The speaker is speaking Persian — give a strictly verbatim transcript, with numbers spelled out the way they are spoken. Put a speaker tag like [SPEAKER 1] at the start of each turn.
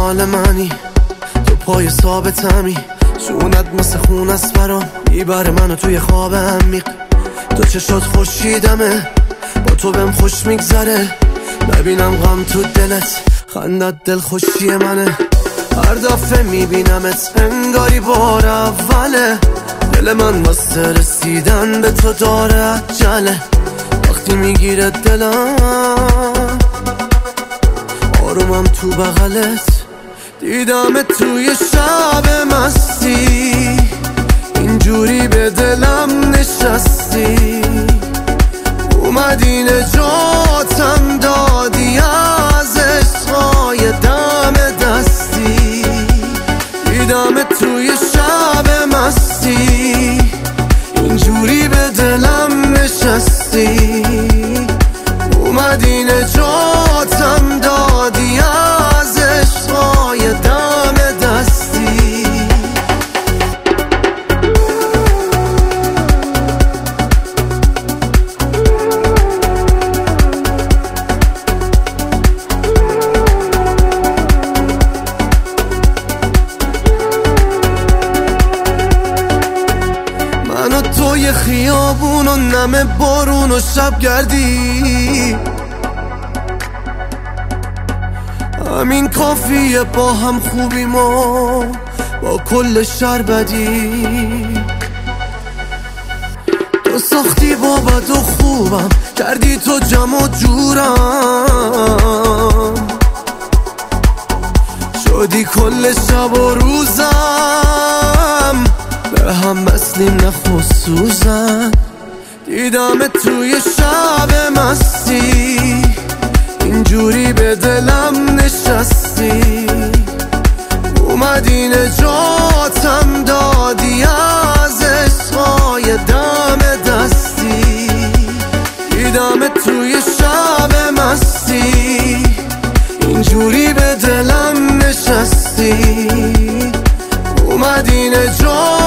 [SPEAKER 1] مال منی، تو پای ثابتمی، شونت مثل خون است برام، میبره منو توی خواب عمیق. تو چشات خورشیدمه، با تو بهم خوش میگذره، نبینم غم تو دلت، خندت دل خوشی منه. هر دفعه میبینمت انگاری بار اوله، دل من واسه رسیدن به تو داره عجله. وقتی میگیره دلم آرومم تو بغلت، دیدم توی شب مستی، اینجوری به دلم نشستی، اومدی نجاتم دادی از عشقای دم دستی. دیدم توی شب مستی، اینجوری به دلم نشستی، اومدی نجاتم دادی از عشقای دم دستی. من و توی خیابون و نم بارون و شب گردی، همین کافیه با هم خوبی ما با کل شر بدی. تو ساختی با بد و خوبم، کردی تو جمع و جورم، شدی کل شب و روزم، به هم بسلیم نخو سوزن. دیدم توی شب مستی، اینجوری به دلم نشستی، اومدی نجاتم دادی از عشقای دم دستی. دیدم توی شب مستی، اینجوری به دلم نشستی، اومدی نجاتم